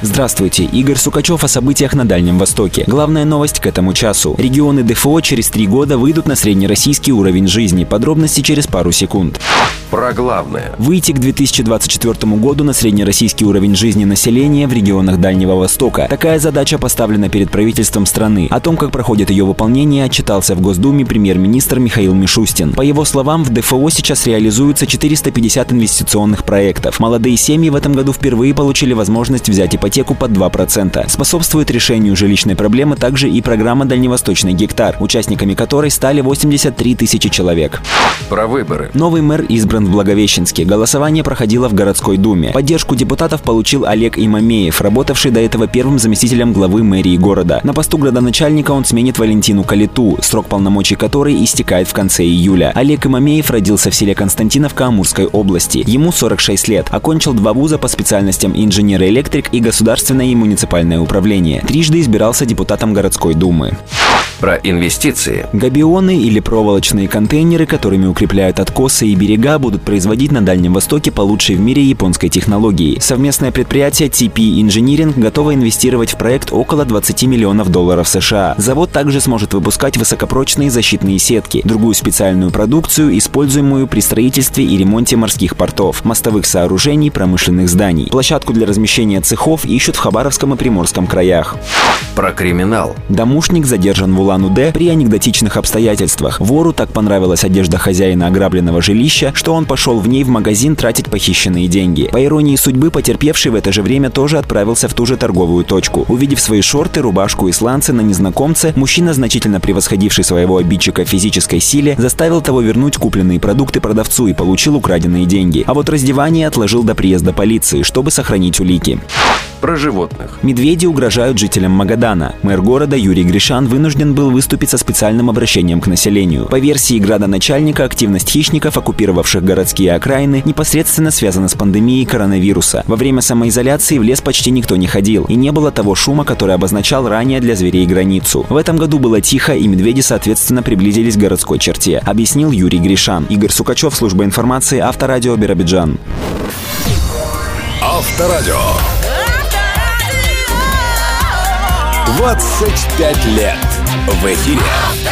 Здравствуйте, Игорь Сукачев о событиях на Дальнем Востоке. Главная новость к этому часу. Регионы ДФО через 3 года выйдут на среднероссийский уровень жизни. Подробности через пару секунд. Про главное. Выйти к 2024 году на среднероссийский уровень жизни населения в регионах Дальнего Востока. Такая задача поставлена перед правительством страны. О том, как проходит ее выполнение, отчитался в Госдуме премьер-министр Михаил Мишустин. По его словам, в ДФО сейчас реализуется 450 инвестиционных проектов. Молодые семьи в этом году впервые получили возможность взять ипотеку под 2%. Способствует решению жилищной проблемы также и программа «Дальневосточный гектар», участниками которой стали 83 тысячи человек. Про выборы. Новый мэр избран в Благовещенске. Голосование проходило в городской думе. Поддержку депутатов получил Олег Имамеев, работавший до этого первым заместителем главы мэрии города. На посту градоначальника он сменит Валентину Калиту, срок полномочий которой истекает в конце июля. Олег Имамеев родился в селе Константиновка Амурской области. Ему 46 лет. Окончил 2 вуза по специальностям инженер-электрик и государственное и муниципальное управление. Трижды избирался депутатом городской думы. Про инвестиции. Габионы или проволочные контейнеры, которыми укрепляют откосы и берега, будут производить на Дальнем Востоке по лучшей в мире японской технологии. Совместное предприятие TP Engineering готово инвестировать в проект около $20 миллионов США. Завод также сможет выпускать высокопрочные защитные сетки, другую специальную продукцию, используемую при строительстве и ремонте морских портов, мостовых сооружений, промышленных зданий. Площадку для размещения цехов ищут в Хабаровском и Приморском краях. Про криминал. Домушник задержан в Улан-Удэ при анекдотичных обстоятельствах. Вору так понравилась одежда хозяина ограбленного жилища, что он пошел в ней в магазин тратить похищенные деньги. По иронии судьбы, потерпевший в это же время тоже отправился в ту же торговую точку. Увидев свои шорты, рубашку и сланцы на незнакомце, мужчина, значительно превосходивший своего обидчика в физической силе, заставил того вернуть купленные продукты продавцу и получил украденные деньги. А вот раздевание отложил до приезда полиции, чтобы сохранить улики. Про животных. Медведи угрожают жителям Магадана. Мэр города Юрий Гришан вынужден был выступить со специальным обращением к населению. По версии градоначальника, активность хищников, оккупировавших городские окраины, непосредственно связана с пандемией коронавируса. Во время самоизоляции в лес почти никто не ходил, и не было того шума, который обозначал ранее для зверей границу. В этом году было тихо, и медведи, соответственно, приблизились к городской черте, объяснил Юрий Гришан. Игорь Сукачев, служба информации, Авторадио, Биробиджан. Авторадио. 25 лет в эфире.